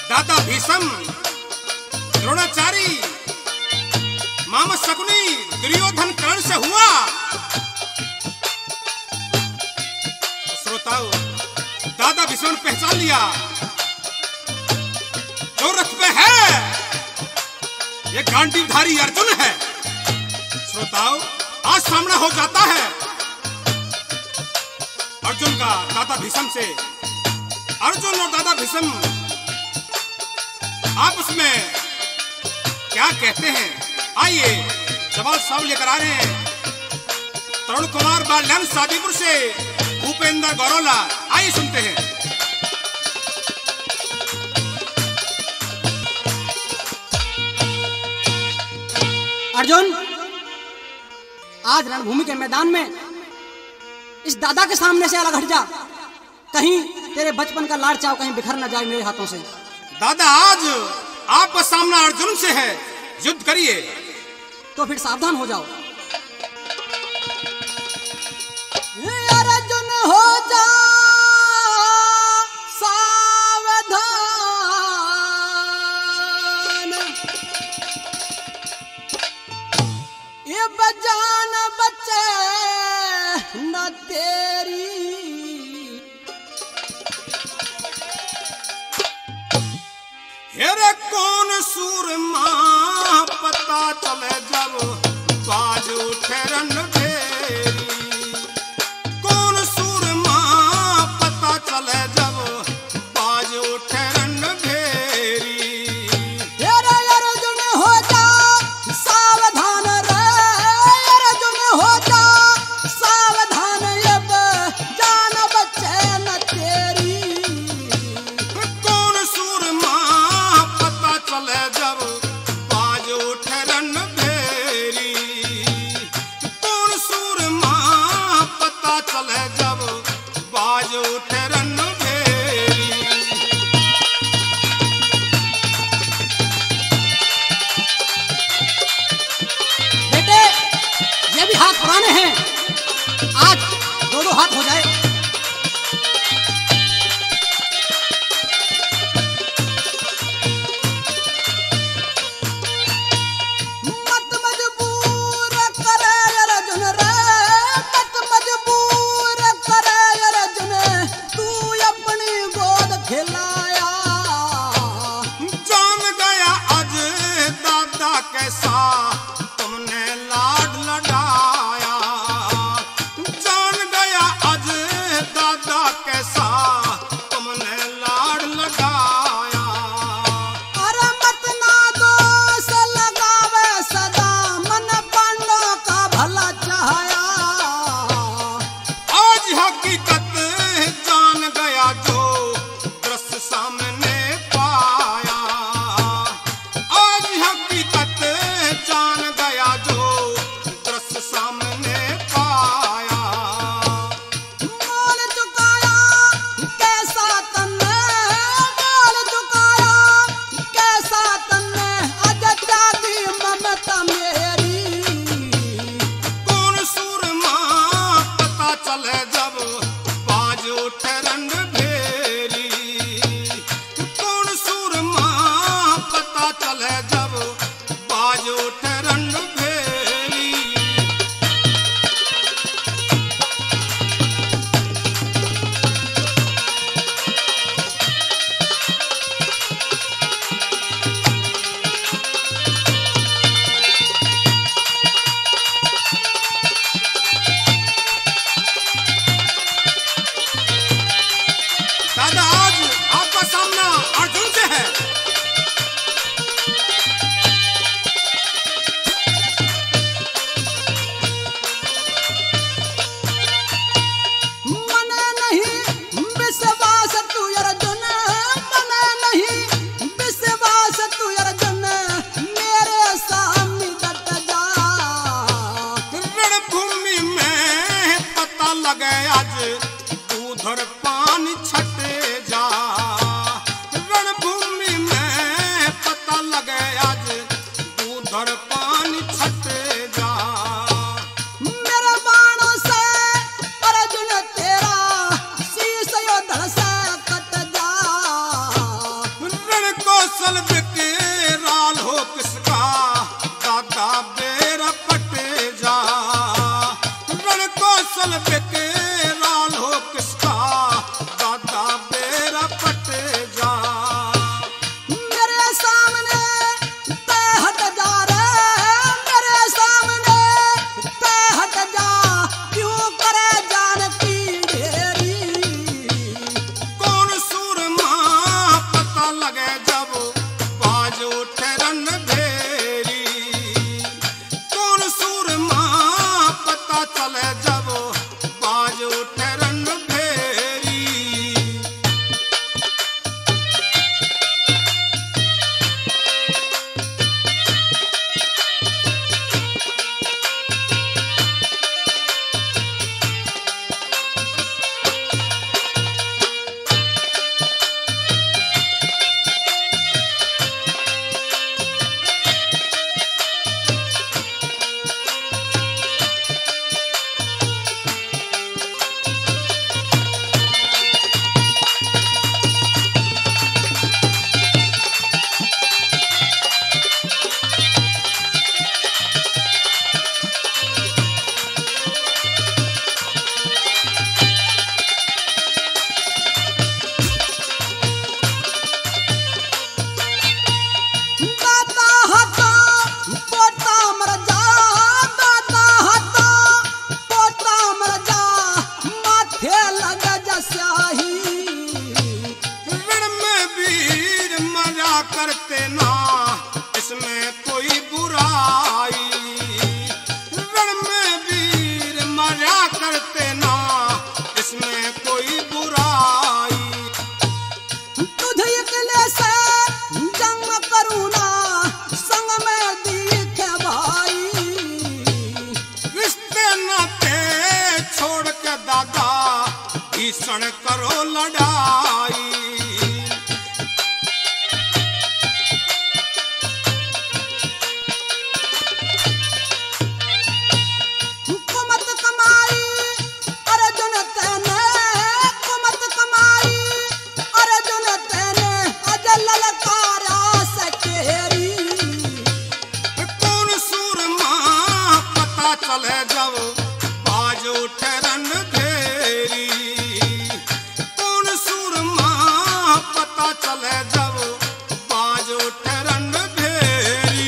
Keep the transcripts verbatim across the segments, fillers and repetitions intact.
दादा भीष्म, द्रोणाचार्य, मामा शकुनी, दुर्योधन कर्ण से हुआ। श्रोताओं, दादा भीष्म ने पहचान लिया जो रथ पे है ये गांडीवधारी अर्जुन है। श्रोताओं, आज सामना हो जाता है अर्जुन का दादा भीष्म से। अर्जुन और दादा भीष्म आपस में क्या कहते हैं, आइए जवाब साहब लेकर आ रहे हैं। तरुण कुमार बाल्यान शादीपुर से भूपेंद्र गौरवला, आइए सुनते हैं। अर्जुन, आज रणभूमि के मैदान में इस दादा के सामने से अलग हट जा, कहीं तेरे बचपन का लाड़ चाव कहीं बिखर न जाए मेरे हाथों से। दादा, आज आपका सामना अर्जुन से है, युद्ध करिए। तो फिर सावधान हो जाओ। अर्जुन हो जा सावधान, ये बजान बचे न तेरी। हेरे कौन सूरमा पता चले जब बाज उठे रणभेरी। कौन सूरमा पता चले जब बाज उठे रणभेरी। हेरे अर्जुन हो जा सावधान रे, अर्जुन हो जा सावधान, ये बजान बचे न तेरी। कौन सूरमा पता चले जब बाज उठे रणभेरी। कौन सूरमा पता चले जब बाज उठे रणभेरी। बेटे, ये भी हाथ पुराने हैं, आज दो दो हाथ हो जाए। मत मजबूर करे अर्जुन रे, मत मजबूर करे अर्जुन, तू अपनी गोद खिलाया। जान गया आज दादा कैसा तुमने लाड लडाया। जान गया आज दादा कैसा तुमने लाड लडाया। अरे मत ना दोष लगावे सदा, मन पांडव का भला चाहया। आज हकीकत जान गया जो दृश्य सामने पाया। आज हकीकत जान गया जो दृश्य सामने पाया। मोल चुकाया कैसा तन्ने, मोल चुकाया कैसा तन्ने, अज त्यागी ममता मेरी। कौन सूरमा पता चले जब बाज उठे रणभेरी। कौन सूरमा पता चले जब बाज उठे रणभेरी। दादा, आज आपका सामना अर्जुन से है। मने नहीं विश्वास तू अर्जुन, मने नहीं विश्वास तू अर्जुन, मेरे सामने डट जा। रणभूमि में पता लगे आज दूधर पानी छटे जा। रणभूमि में पता लगे आज दूधर पानी छटे जा। मेरे बाणों से अर्जुन तेरा शीश यो धड़ से कट जा। रण कौशल विकराल हो किसका दादा बेरा पटे जा। रण कौशल विकराल हो किसका दादा बेरा पटे जा। मेरे सामने ते हट जा रे, मेरे सामने ते हट जा, क्यों करे जान की ढेरी। कौन सूरमा पता लगे जब बाज उठे रणभेरी। कौन सूरमा पता चले जब बाज उठे रणभेरी। दादा हतो पोता मर जा, दादा हतो पोता मर जा, माथे लगे जा स्याही। रण में वीर मजा करते ना इसमें कोई बुराई। रण में वीर मजा करते ना इसमें कोई बुराई। तुझ अकेले से जंग करूँ ना, संग में दिखे भाई। रिश्ते नाते छोड़ के दादा भीषण करो लड़ाई। कुमत कमाई अर्जुन तेने, कुमत कमाई अर्जुन तेने, अजल ललकारा सकेरी। कौन सूरमा पता चले जब बाज उठे रणभेरी। कौन सूरमा पता चले जब बाज उठे रणभेरी।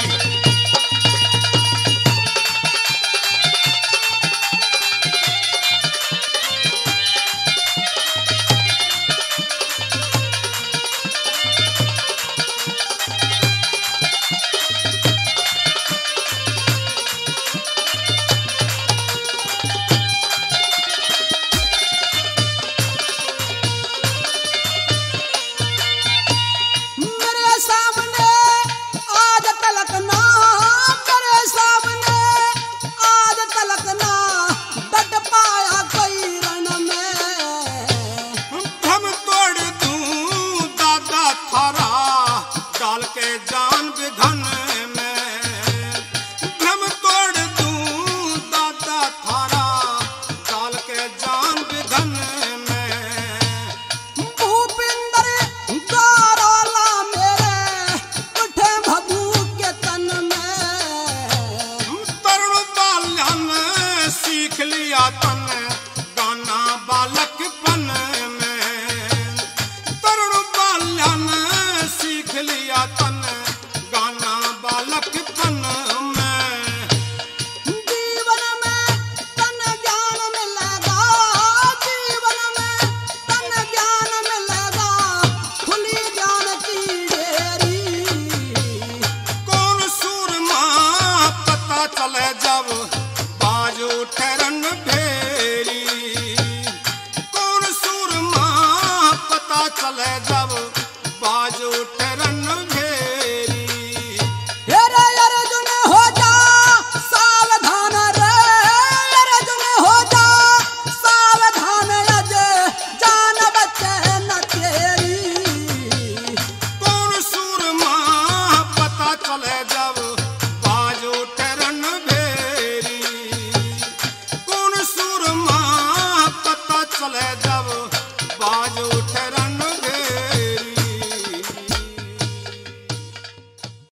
मेरे सामने आज तलक ना, मेरे सामने आज तलक ना, डट पाया कोई रण में। हम तोड़ दूं दादा थारा डाल के जान विधन में। हम तोड़ दूं दादा थारा डाल के जान विधन में। भूपिंदर गौरवला मेरे उठे भभूत के तन में। तरुण बालन सीख लिया तन गाना बालकपन में। तरुण बालन सीख लिया तन गाना बालकपन में। जीवन में तन ज्ञान मिलेगा, जीवन में तन ज्ञान मिलेगा, खुली ज्ञान की ढेरी। कौन सूरमा पता चले जब बाज उठे रणभेरी। कौन सूरमा पता चले जब बाज उठे